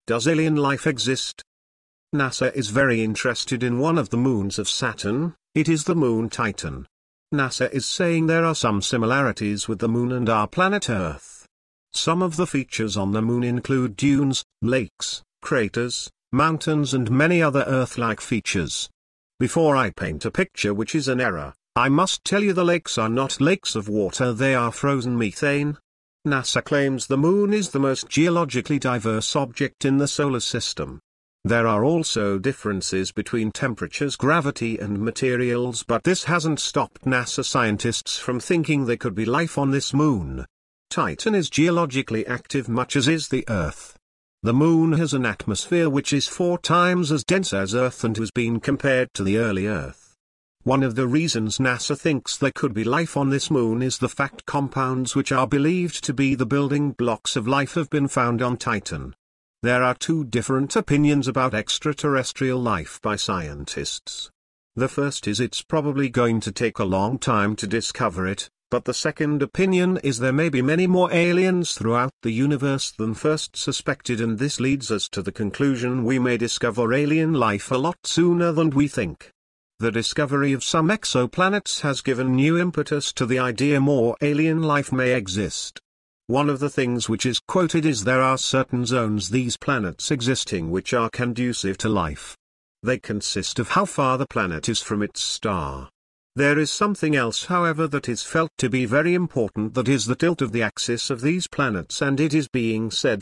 does alien life exist? NASA is very interested in one of the moons of Saturn. It is the moon Titan. NASA is saying there are some similarities with the moon and our planet Earth. Some of the features on the moon include dunes, lakes, craters, mountains and many other Earth-like features. Before I paint a picture which is an error, I must tell you the lakes are not lakes of water, they are frozen methane. NASA claims the moon is the most geologically diverse object in the solar system. There are also differences between temperatures, gravity and materials, but this hasn't stopped NASA scientists from thinking there could be life on this moon. Titan is geologically active much as is the Earth. The moon has an atmosphere which is 4 times as dense as Earth and has been compared to the early Earth. One of the reasons NASA thinks there could be life on this moon is the fact compounds which are believed to be the building blocks of life have been found on Titan. There are 2 different opinions about extraterrestrial life by scientists. The first is it's probably going to take a long time to discover it, but the second opinion is there may be many more aliens throughout the universe than first suspected, and this leads us to the conclusion we may discover alien life a lot sooner than we think. The discovery of some exoplanets has given new impetus to the idea more alien life may exist. One of the things which is quoted is there are certain zones these planets existing which are conducive to life. They consist of how far the planet is from its star. There is something else however that is felt to be very important, that is the tilt of the axis of these planets, and it is being said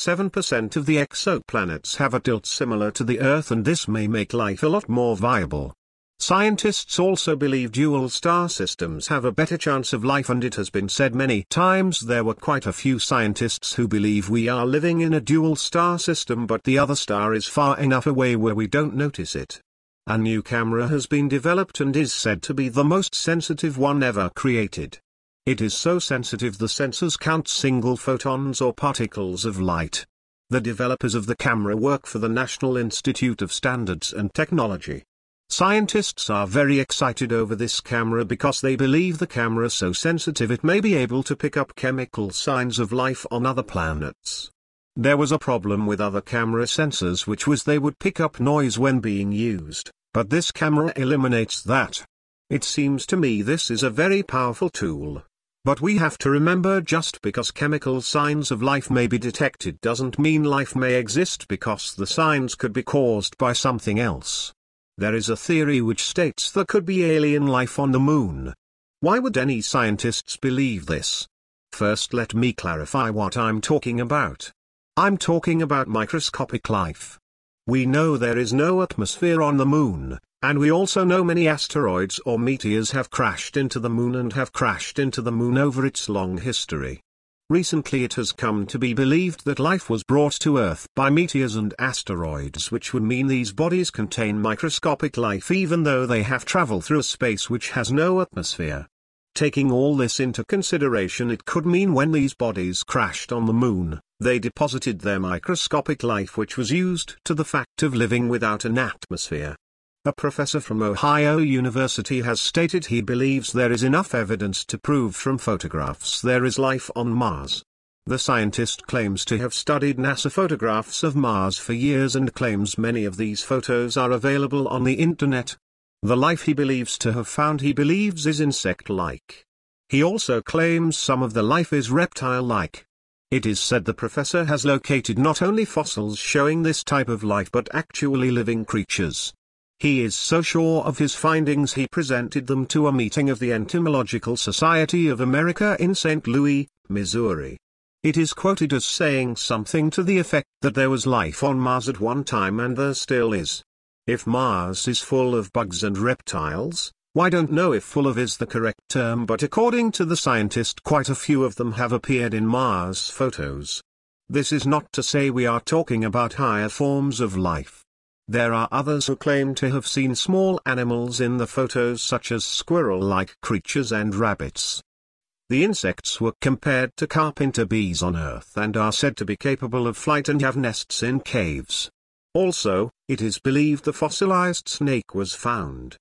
87% of the exoplanets have a tilt similar to the Earth, and this may make life a lot more viable. Scientists also believe dual star systems have a better chance of life, and it has been said many times there were quite a few scientists who believe we are living in a dual star system, but the other star is far enough away where we don't notice it. A new camera has been developed and is said to be the most sensitive one ever created. It is so sensitive the sensors count single photons or particles of light. The developers of the camera work for the National Institute of Standards and Technology. Scientists are very excited over this camera because they believe the camera is so sensitive it may be able to pick up chemical signs of life on other planets. There was a problem with other camera sensors, which was they would pick up noise when being used, but this camera eliminates that. It seems to me this is a very powerful tool. But we have to remember, just because chemical signs of life may be detected doesn't mean life may exist, because the signs could be caused by something else. There is a theory which states there could be alien life on the moon. Why would any scientists believe this? First, let me clarify what I'm talking about. I'm talking about microscopic life. We know there is no atmosphere on the moon, and we also know many asteroids or meteors have crashed into the moon and have crashed into the moon over its long history. Recently it has come to be believed that life was brought to Earth by meteors and asteroids, which would mean these bodies contain microscopic life even though they have traveled through a space which has no atmosphere. Taking all this into consideration, it could mean when these bodies crashed on the moon, they deposited their microscopic life which was used to the fact of living without an atmosphere. A professor from Ohio University has stated he believes there is enough evidence to prove from photographs there is life on Mars. The scientist claims to have studied NASA photographs of Mars for years and claims many of these photos are available on the internet. The life he believes to have found he believes is insect-like. He also claims some of the life is reptile-like. It is said the professor has located not only fossils showing this type of life but actually living creatures. He is so sure of his findings he presented them to a meeting of the Entomological Society of America in St. Louis, Missouri. It is quoted as saying something to the effect that there was life on Mars at one time and there still is. If Mars is full of bugs and reptiles, I don't know if full of is the correct term, but according to the scientist quite a few of them have appeared in Mars photos. This is not to say we are talking about higher forms of life. There are others who claim to have seen small animals in the photos such as squirrel-like creatures and rabbits. The insects were compared to carpenter bees on Earth and are said to be capable of flight and have nests in caves. Also, it is believed the fossilized snake was found.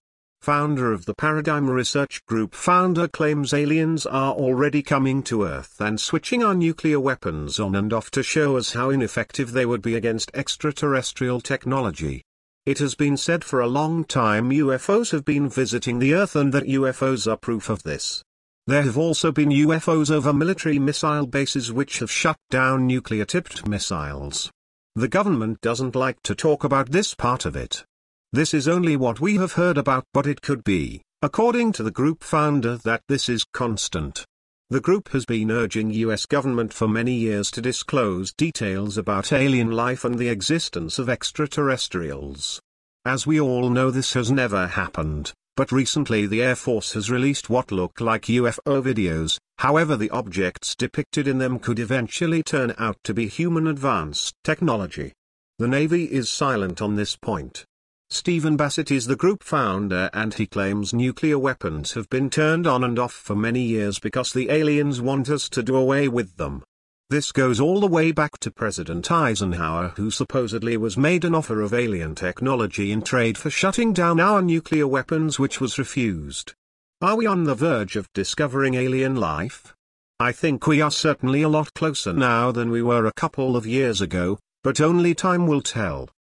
founder of the Paradigm Research Group, claims aliens are already coming to Earth and switching our nuclear weapons on and off to show us how ineffective they would be against extraterrestrial technology. It has been said for a long time UFOs have been visiting the Earth and that UFOs are proof of this. There have also been UFOs over military missile bases which have shut down nuclear-tipped missiles. The government doesn't like to talk about this part of it. This is only what we have heard about, but it could be, according to the group founder, that this is constant. The group has been urging US government for many years to disclose details about alien life and the existence of extraterrestrials. As we all know, this has never happened, but recently the Air Force has released what look like UFO videos. However, the objects depicted in them could eventually turn out to be human advanced technology. The Navy is silent on this point. Stephen Bassett is the group founder and he claims nuclear weapons have been turned on and off for many years because the aliens want us to do away with them. This goes all the way back to President Eisenhower, who supposedly was made an offer of alien technology in trade for shutting down our nuclear weapons, which was refused. Are we on the verge of discovering alien life? I think we are certainly a lot closer now than we were a couple of years ago, but only time will tell.